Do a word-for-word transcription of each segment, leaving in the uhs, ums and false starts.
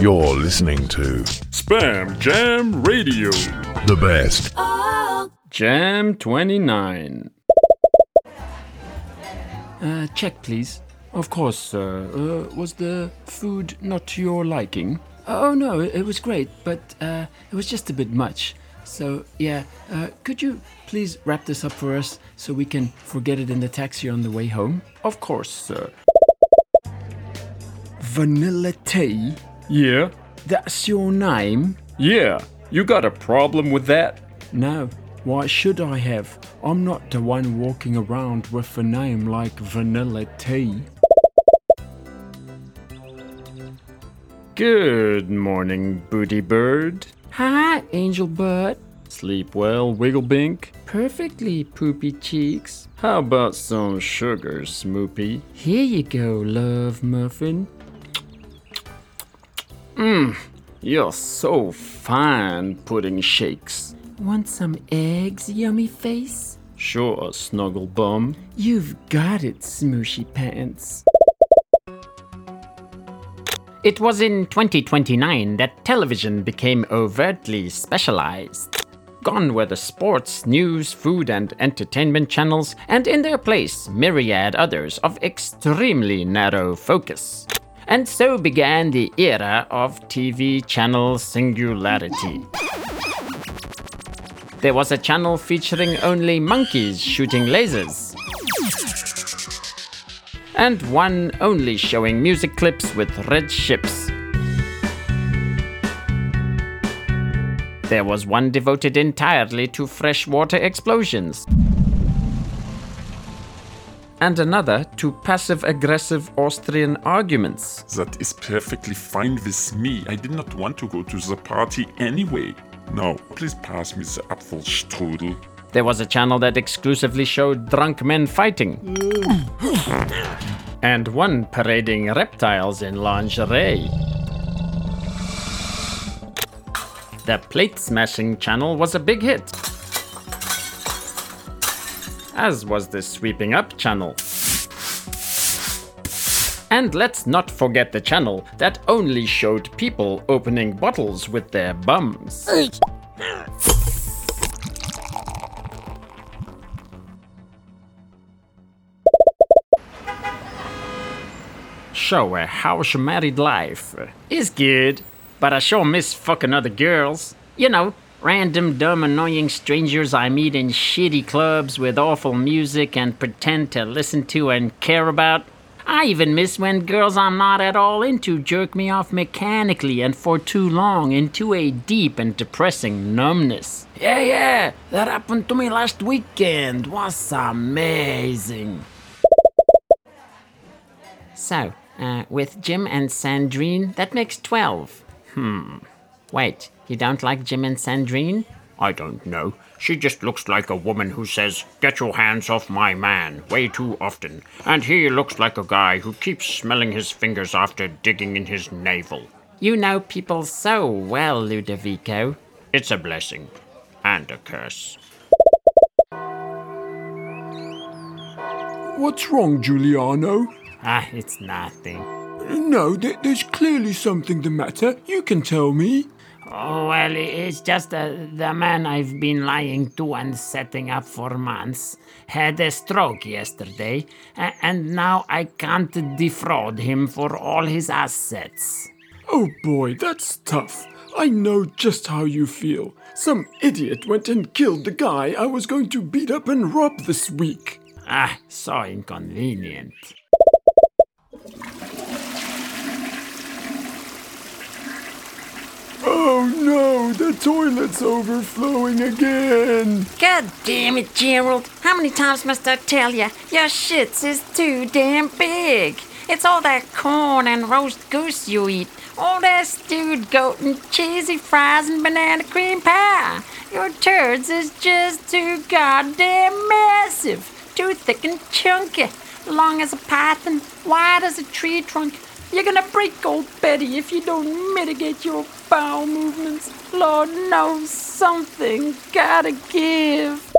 You're listening to Spam Jam Radio. The best. Jam twenty-nine. Uh, check, please. Of course, sir. Uh, was the food not to your liking? Oh, no, it, it was great, but uh, it was just a bit much. So, yeah, uh, could you please wrap this up for us so we can forget it in the taxi on the way home? Of course, sir. Vanilla tea? Yeah? That's your name? Yeah. You got a problem with that? No. Why should I have? I'm not the one walking around with a name like Vanilla Tea. Good morning, Booty Bird. Hi, Angel Bird. Sleep well, Wigglebink? Perfectly, Poopy Cheeks. How about some sugar, Smoopy? Here you go, Love Muffin. Mmm, you're so fine, Pudding Shakes. Want some eggs, Yummy Face? Sure, Snuggle Bum. You've got it, Smooshy Pants. It was in twenty twenty-nine that television became overtly specialized. Gone were the sports, news, food, and entertainment channels, and in their place, myriad others of extremely narrow focus. And so began the era of T V channel singularity. There was a channel featuring only monkeys shooting lasers, and one only showing music clips with red ships. There was one devoted entirely to freshwater explosions, and another to passive-aggressive Austrian arguments. That is perfectly fine with me. I did not want to go to the party anyway. Now, please pass me the Apfelstrudel. There was a channel that exclusively showed drunk men fighting, and one parading reptiles in lingerie. The plate smashing channel was a big hit, as was the sweeping up channel. And let's not forget the channel that only showed people opening bottles with their bums. So, uh, how's your married life? Uh, it's good, but I sure miss fucking other girls. You know, random, dumb, annoying strangers I meet in shitty clubs with awful music and pretend to listen to and care about. I even miss when girls I'm not at all into jerk me off mechanically and for too long into a deep and depressing numbness. Yeah, yeah, that happened to me last weekend. Was amazing. So, uh, with Jim and Sandrine, that makes twelve. Hmm. Wait, you don't like Jim and Sandrine? I don't know. She just looks like a woman who says, "Get your hands off my man," way too often. And he looks like a guy who keeps smelling his fingers after digging in his navel. You know people so well, Ludovico. It's a blessing. And a curse. What's wrong, Giuliano? Ah, it's nothing. No, th- there's clearly something the matter. You can tell me. Oh, well, it's just uh, the man I've been lying to and setting up for months had a stroke yesterday, a- and now I can't defraud him for all his assets. Oh boy, that's tough. I know just how you feel. Some idiot went and killed the guy I was going to beat up and rob this week. Ah, so inconvenient. Oh no, the toilet's overflowing again. God damn it, Gerald. How many times must I tell you? Your shits is too damn big. It's all that corn and roast goose you eat. All that stewed goat and cheesy fries and banana cream pie. Your turds is just too goddamn massive. Too thick and chunky. Long as a python, wide as a tree trunk. You're gonna break old Betty if you don't mitigate your bowel movements. Lord knows something gotta give.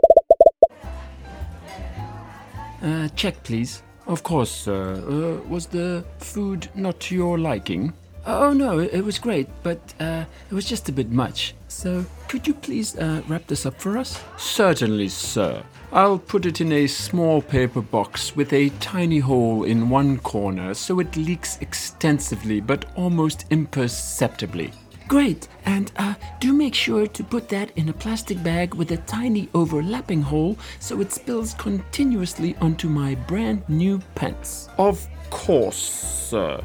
Uh, check, please. Of course, sir. Uh, was the food not to your liking? Oh no, it, it was great, but uh, it was just a bit much. So could you please uh, wrap this up for us? Certainly, sir. I'll put it in a small paper box with a tiny hole in one corner so it leaks extensively but almost imperceptibly. Great, and uh, do make sure to put that in a plastic bag with a tiny overlapping hole so it spills continuously onto my brand new pants. Of course, sir.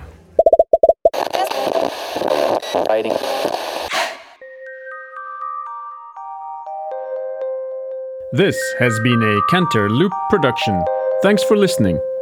This has been a Cantor Loop production. Thanks for listening.